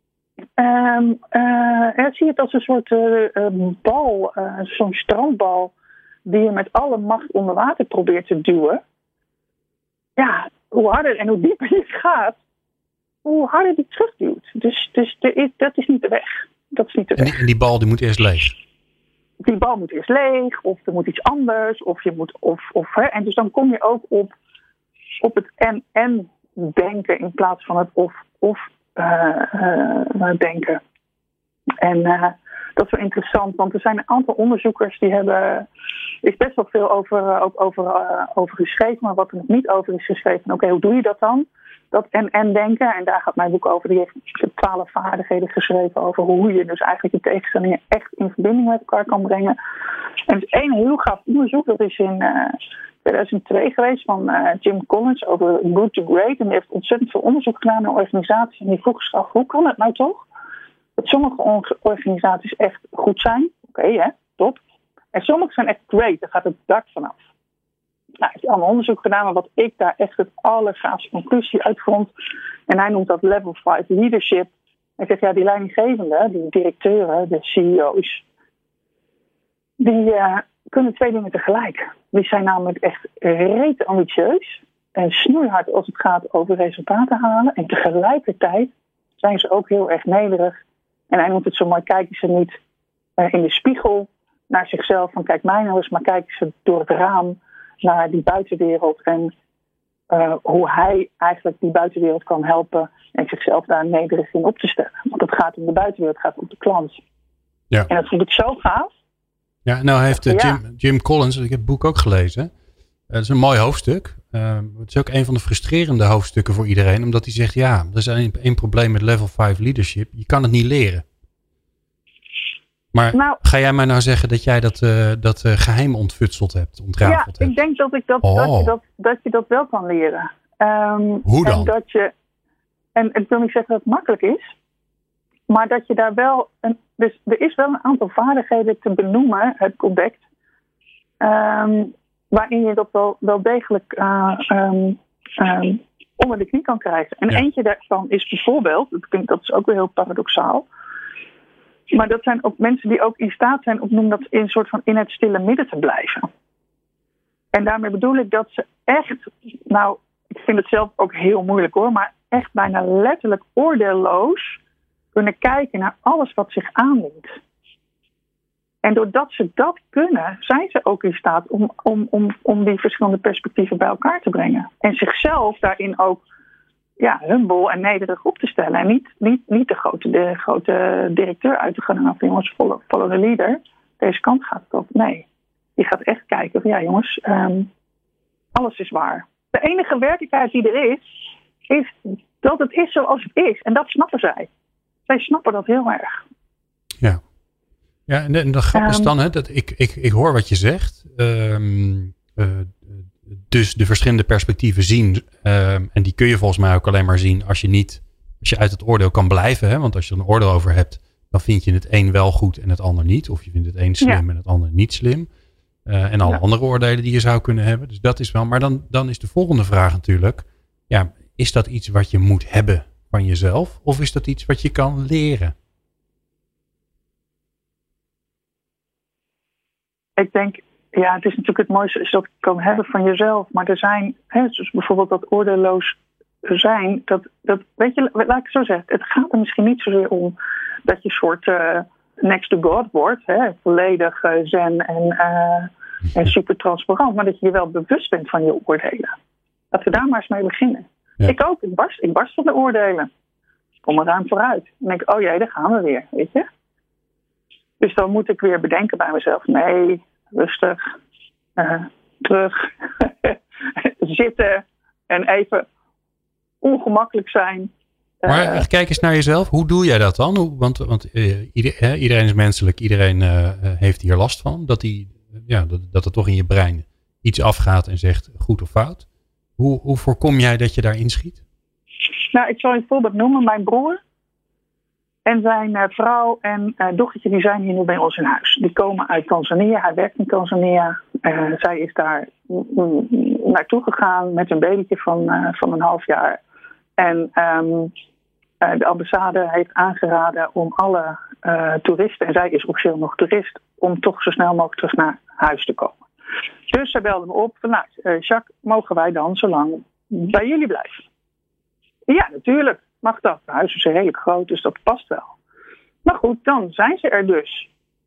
Zie het als een soort bal, zo'n strandbal, die je met alle macht onder water probeert te duwen. Ja, hoe harder en hoe dieper je gaat, hoe harder die terugduwt. Dus dat is niet de weg. Dat is niet de weg. En die bal die moet eerst leeg. Die bal moet eerst leeg, of er moet iets anders, of je moet, en dus dan kom je ook op het en denken in plaats van het of denken. En dat is wel interessant, want er zijn een aantal onderzoekers die hebben... is best wel veel over geschreven, maar wat er nog niet over is geschreven. Oké, hoe doe je dat dan? Dat en denken, en daar gaat mijn boek over. Die heeft 12 vaardigheden geschreven over hoe je dus eigenlijk je tegenstellingen echt in verbinding met elkaar kan brengen. En er is één heel gaaf onderzoek, dat is in 2002 geweest van Jim Collins over Good to Great. En die heeft ontzettend veel onderzoek gedaan naar organisaties. En die vroeg zich af, hoe kan het nou toch dat sommige organisaties echt goed zijn? Oké, top. En sommige zijn echt great, daar gaat het dak vanaf. Nou, hij heeft allemaal onderzoek gedaan, maar wat ik daar echt het allergaafste conclusie uit vond. En hij noemt dat level 5 leadership. Hij zegt, die leidinggevenden, die directeuren, de CEO's, die kunnen 2 dingen tegelijk. Die zijn namelijk echt rete ambitieus en snoeihard als het gaat over resultaten halen. En tegelijkertijd zijn ze ook heel erg nederig. En hij noemt het zo mooi, kijken ze niet in de spiegel naar zichzelf van kijk mij nou eens, maar kijken ze door het raam naar die buitenwereld en hoe hij eigenlijk die buitenwereld kan helpen en zichzelf daar nederig in op te stellen. Want het gaat om de buitenwereld, het gaat om de klant. Ja. En dat vond ik zo gaaf. Ja, nou heeft Jim Collins, ik heb het boek ook gelezen. Het is een mooi hoofdstuk. Het is ook een van de frustrerende hoofdstukken voor iedereen. Omdat hij zegt, er is één probleem met level 5 leadership. Je kan het niet leren. Maar ga jij mij nou zeggen dat jij dat geheim ontfutseld hebt, ontrafeld hebt? Ik denk dat je dat wel kan leren. Hoe dan? En ik wil niet zeggen dat het makkelijk is. Maar dat je daar wel... Dus er is wel een aantal vaardigheden te benoemen, heb ik ontdekt. Waarin je dat wel degelijk onder de knie kan krijgen. En eentje daarvan is bijvoorbeeld... Dat is ook weer heel paradoxaal. Maar dat zijn ook mensen die ook in staat zijn om noem dat in een soort van in het stille midden te blijven. En daarmee bedoel ik dat ze echt, nou, ik vind het zelf ook heel moeilijk hoor, maar echt bijna letterlijk oordeelloos kunnen kijken naar alles wat zich aandient. En doordat ze dat kunnen, zijn ze ook in staat om die verschillende perspectieven bij elkaar te brengen. En zichzelf daarin ook humble en nederig op te stellen. En niet de grote directeur uit te gaan halen van jongens, follow the leader. Deze kant gaat het op. Nee, die gaat echt kijken van jongens, alles is waar. De enige werkelijkheid die er is dat het is zoals het is. En dat snappen zij. Zij snappen dat heel erg. Ja. Ja, en de grap is dan, dat ik hoor wat je zegt. Dus de verschillende perspectieven zien. En die kun je volgens mij ook alleen maar zien als je uit het oordeel kan blijven. Hè? Want als je er een oordeel over hebt, dan vind je het een wel goed en het ander niet. Of je vindt het een slim en het ander niet slim. En alle andere oordelen die je zou kunnen hebben. Dus dat is wel. Maar dan is de volgende vraag natuurlijk. Ja, is dat iets wat je moet hebben van jezelf? Of is dat iets wat je kan leren? Ik denk, het is natuurlijk het mooiste is dat je kan hebben van jezelf. Maar er zijn, dus bijvoorbeeld dat oordeelloos zijn. Dat weet je, laat ik het zo zeggen. Het gaat er misschien niet zozeer om dat je een soort next to God wordt. Volledig zen en super transparant. Maar dat je je wel bewust bent van je oordelen. Laten we daar maar eens mee beginnen. Ja. Ik ook. Ik barst van de oordelen. Ik kom er ruim vooruit. En denk ik, daar gaan we weer. Weet je? Dus dan moet ik weer bedenken bij mezelf. Nee, rustig. Terug. Zitten. En even ongemakkelijk zijn. Maar kijk eens naar jezelf. Hoe doe jij dat dan? Want iedereen is menselijk. Iedereen heeft hier last van. Dat er toch in je brein iets afgaat en zegt goed of fout. Hoe voorkom jij dat je daarin schiet? Nou, ik zal je een voorbeeld noemen. Mijn broer en zijn vrouw en dochtertje, die zijn hier nu bij ons in huis. Die komen uit Tanzania. Hij werkt in Tanzania. Zij is daar naartoe gegaan met een babytje van een half jaar. En de ambassade heeft aangeraden om alle toeristen, en zij is officieel nog toerist, om toch zo snel mogelijk terug naar huis te komen. Dus zij belde me op van, Jacques, mogen wij dan zo lang bij jullie blijven? Ja, natuurlijk mag dat. Het huis is redelijk groot, dus dat past wel. Maar goed, dan zijn ze er dus.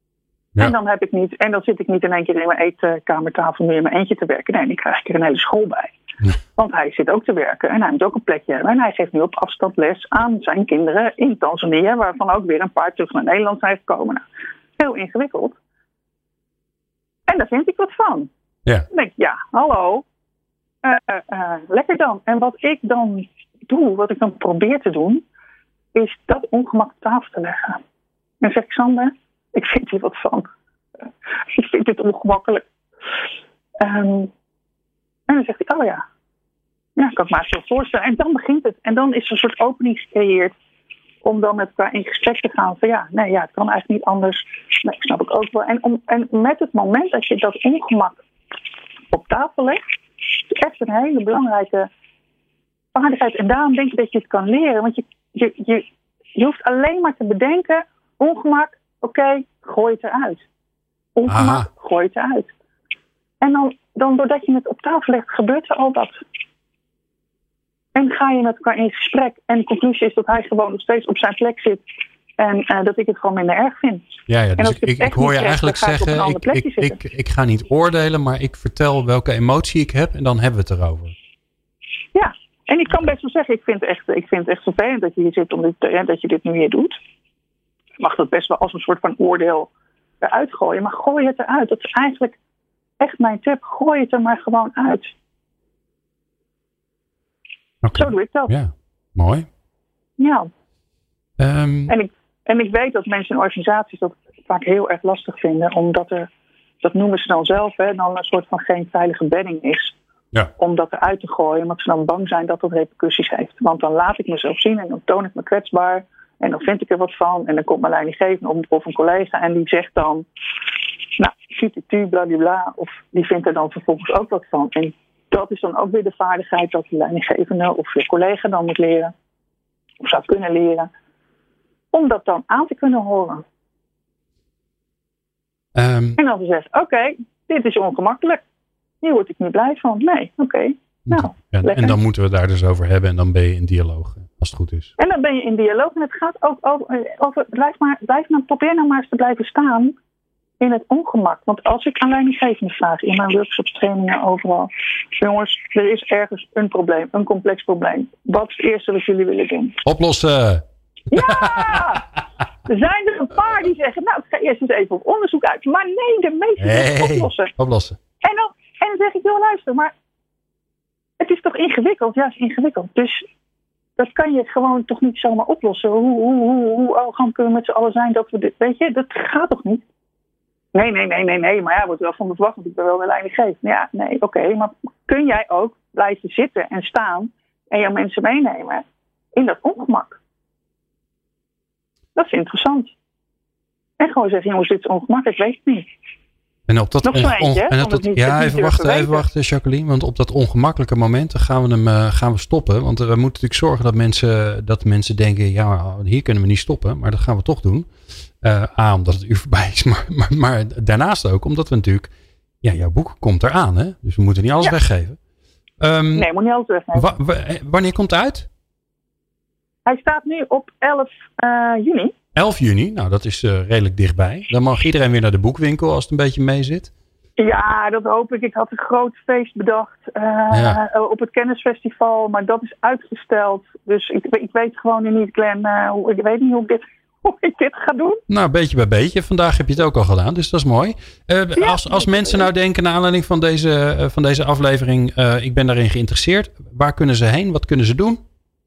Ja. En dan heb ik niet, en dan zit ik niet in één keer in mijn eetkamertafel meer in mijn eentje te werken. Nee, dan krijg ik er een hele school bij. Ja. Want hij zit ook te werken en hij moet ook een plekje hebben. En hij geeft nu op afstand les aan zijn kinderen in Tanzania, waarvan ook weer een paar terug naar Nederland zijn gekomen. Nou, heel ingewikkeld. En daar vind ik wat van. Ja. Dan denk ik, ja, hallo. Lekker dan. En wat ik dan doe, wat ik dan probeer te doen, is dat ongemak op tafel te leggen. En dan zeg ik, Sander, ik vind hier wat van. Ik vind dit ongemakkelijk. En dan zegt hij, oh ja. Ja, kan ik me zo voorstellen. En dan begint het. En dan is er een soort opening gecreëerd om dan met elkaar in gesprek te gaan. Van het kan eigenlijk niet anders. Nee, snap ik ook wel. En met het moment dat je dat ongemak op tafel legt, is echt een hele belangrijke vaardigheid. En daarom denk ik dat je het kan leren. Want je hoeft alleen maar te bedenken, ongemak, oké, gooi het eruit. Ongemak, gooi het eruit. En dan doordat je het op tafel legt, gebeurt er al wat. En ga je met elkaar in gesprek. En de conclusie is dat hij gewoon nog steeds op zijn plek zit. En dat ik het gewoon minder erg vind. Ja, dus ik hoor je eigenlijk zeggen, ik ga niet oordelen, maar ik vertel welke emotie ik heb en dan hebben we het erover. Ja, en ik kan best wel zeggen, ik vind het echt vervelend dat je hier zit, dat je dit nu hier doet. Je mag dat best wel als een soort van oordeel eruit gooien, maar gooi het eruit. Dat is eigenlijk echt mijn tip. Gooi het er maar gewoon uit. Okay. Zo doe ik dat. Ja, mooi. Ja. En ik weet dat mensen in organisaties dat vaak heel erg lastig vinden, omdat dat noemen ze dan zelf, dan een soort van geen veilige bedding is. Ja. Om dat eruit te gooien, omdat ze dan bang zijn dat dat repercussies heeft. Want dan laat ik mezelf zien en dan toon ik me kwetsbaar en dan vind ik er wat van. En dan komt mijn leidinggevende of een collega en die zegt dan, nou, tutu, bladibla, of die vindt er dan vervolgens ook wat van. En dat is dan ook weer de vaardigheid dat de leidinggevende of je collega dan moet leren, of zou kunnen leren, om dat dan aan te kunnen horen. En dan zegt, oké, dit is ongemakkelijk. Hier word ik niet blij van. Nee, oké. Nou, en dan moeten we het daar dus over hebben en dan ben je in dialoog, als het goed is. En dan ben je in dialoog en het gaat ook over probeer nou maar eens te blijven staan in het ongemak. Want als ik aan leidinggevende vraag in mijn workshops, trainingen, overal, jongens, er is ergens een probleem, een complex probleem. Wat is het eerste wat jullie willen doen? Oplossen! Ja! Er zijn er een paar die zeggen, nou, ik ga eerst eens even op onderzoek uit. Maar nee, de meeste zeggen oplossen. En dan zeg ik, joh, luister, maar het is toch ingewikkeld? Ja, het is ingewikkeld. Dus dat kan je gewoon toch niet zomaar oplossen. Hoe arrogant kunnen we met z'n allen zijn dat we dit, weet je, dat gaat toch niet? Nee, maar ja, wordt wel van me verwacht, want ik ben wel de leidinggevende. Ja, nee, oké, maar kun jij ook blijven zitten en staan en jouw mensen meenemen in dat ongemak? Dat is interessant. En gewoon zeggen, jongens, dit is ongemakkelijk, ik weet het niet. En op dat even wachten, Jacqueline. Want op dat ongemakkelijke moment gaan we stoppen. Want we moeten natuurlijk zorgen dat mensen denken, ja, hier kunnen we niet stoppen. Maar dat gaan we toch doen. Omdat het uur voorbij is. Maar daarnaast ook omdat we natuurlijk, ja, jouw boek komt eraan. Hè? Dus we moeten niet alles weggeven. Nee, moet niet alles weggeven. Wanneer komt het uit? Hij staat nu op 11 juni. 11 juni, nou dat is redelijk dichtbij. Dan mag iedereen weer naar de boekwinkel als het een beetje mee zit. Ja, dat hoop ik. Ik had een groot feest bedacht op het kennisfestival, maar dat is uitgesteld. Dus ik weet gewoon nu niet, Glenn, ik weet niet hoe ik dit ga doen. Nou, beetje bij beetje. Vandaag heb je het ook al gedaan, dus dat is mooi. Als mensen nou denken, naar aanleiding van deze aflevering, ik ben daarin geïnteresseerd. Waar kunnen ze heen? Wat kunnen ze doen?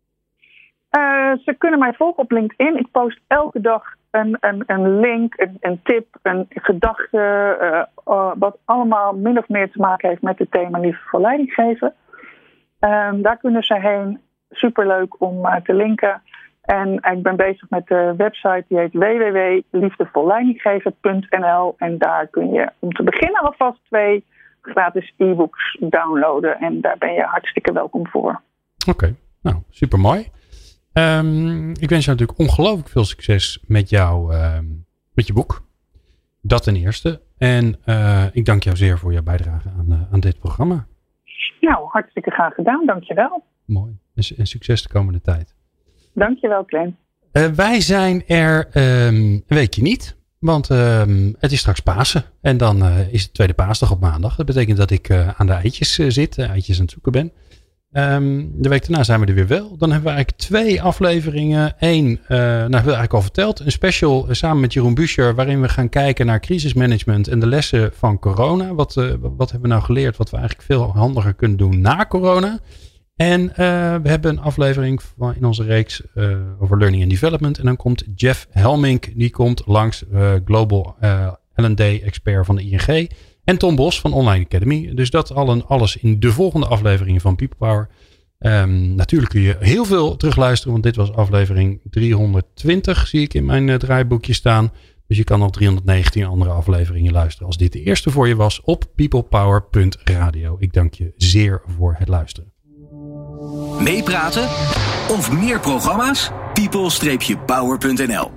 Ze kunnen mij volgen op LinkedIn. Ik post elke dag een link, een tip, een gedachte, wat allemaal min of meer te maken heeft met het thema liefdevol leiding geven. Daar kunnen ze heen. Superleuk om te linken. En ik ben bezig met de website die heet www.liefdevolleidinggeven.nl en daar kun je om te beginnen alvast 2 gratis e-books downloaden. En daar ben je hartstikke welkom voor. Oké, nou supermooi. Ik wens je natuurlijk ongelooflijk veel succes met met je boek. Dat ten eerste. En ik dank jou zeer voor jouw bijdrage aan dit programma. Nou, hartstikke graag gedaan. Dankjewel. Mooi. En succes de komende tijd. Dankjewel, Glenn. Wij zijn er een weekje niet. Want het is straks Pasen. En dan is het tweede paasdag op maandag. Dat betekent dat ik aan de eitjes zit. Eitjes aan het zoeken ben. De week daarna zijn we er weer wel. Dan hebben we eigenlijk 2 afleveringen. 1, hebben we eigenlijk al verteld. Een special samen met Jeroen Buescher. Waarin we gaan kijken naar crisismanagement en de lessen van corona. Wat hebben we nou geleerd wat we eigenlijk veel handiger kunnen doen na corona. En we hebben een aflevering in onze reeks over learning and development. En dan komt Jeff Helmink. Die komt langs, Global L&D expert van de ING. En Tom Bos van Online Academy. Dus dat alles in de volgende afleveringen van People Power. Natuurlijk kun je heel veel terugluisteren. Want dit was aflevering 320. Zie ik in mijn draaiboekje staan. Dus je kan nog 319 andere afleveringen luisteren. Als dit de eerste voor je was op peoplepower.radio. Ik dank je zeer voor het luisteren. Meepraten of meer programma's? people-power.nl